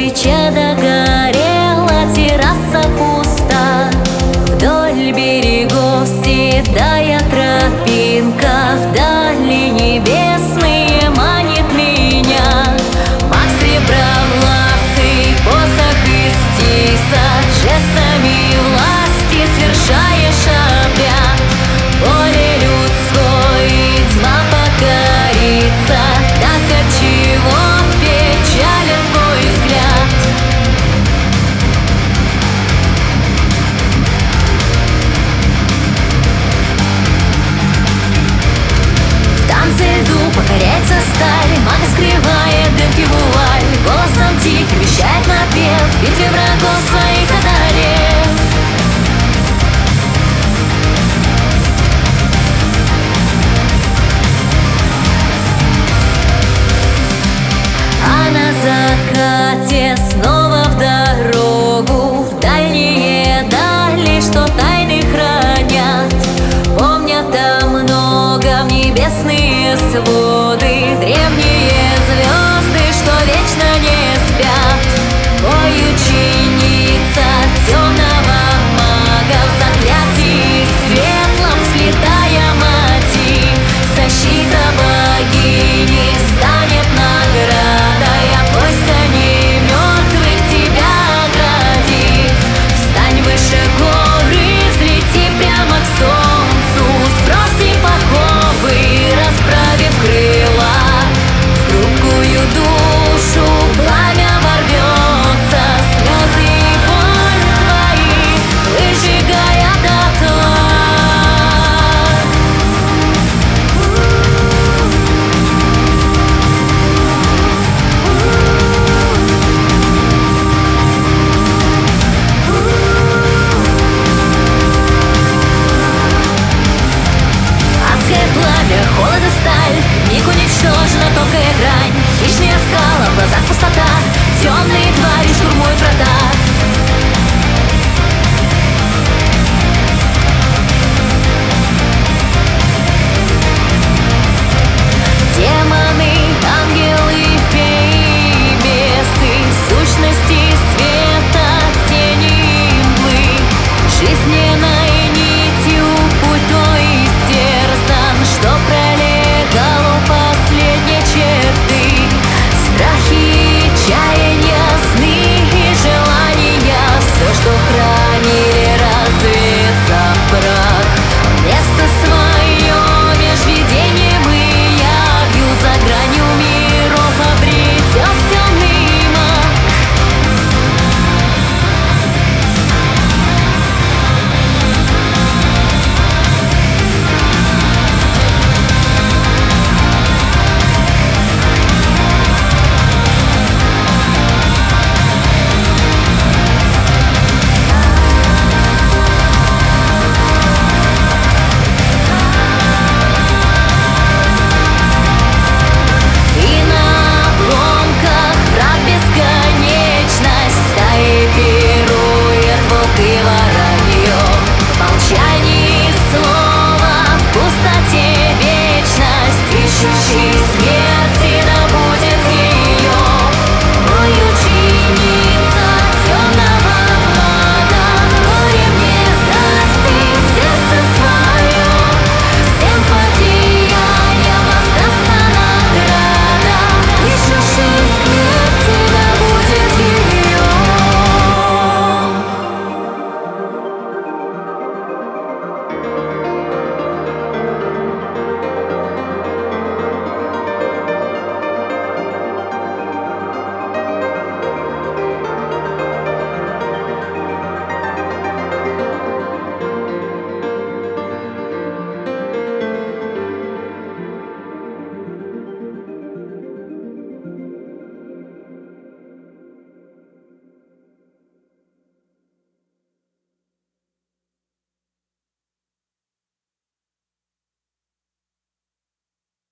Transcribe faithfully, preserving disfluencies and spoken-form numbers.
свеча догорела, терраса пуста. Вдоль берегов седая тропинка, вдали небесные манит меня. Маг сребровласый, посох из тиса, жестами власти свершаешь обряд. Воле людской тьма покорится, так отчего печален твой взгляд? В танце льду покоряется сталь, маг скрывает дымки вуаль, голосом тихим вещает напев, в битве врагов своих одолев. А на закате снова в дорогу, в дальние дали, что тайны хранят. Помнят о многом небесные своды, древние звезды, что вечно не спят. Ой, ученица темная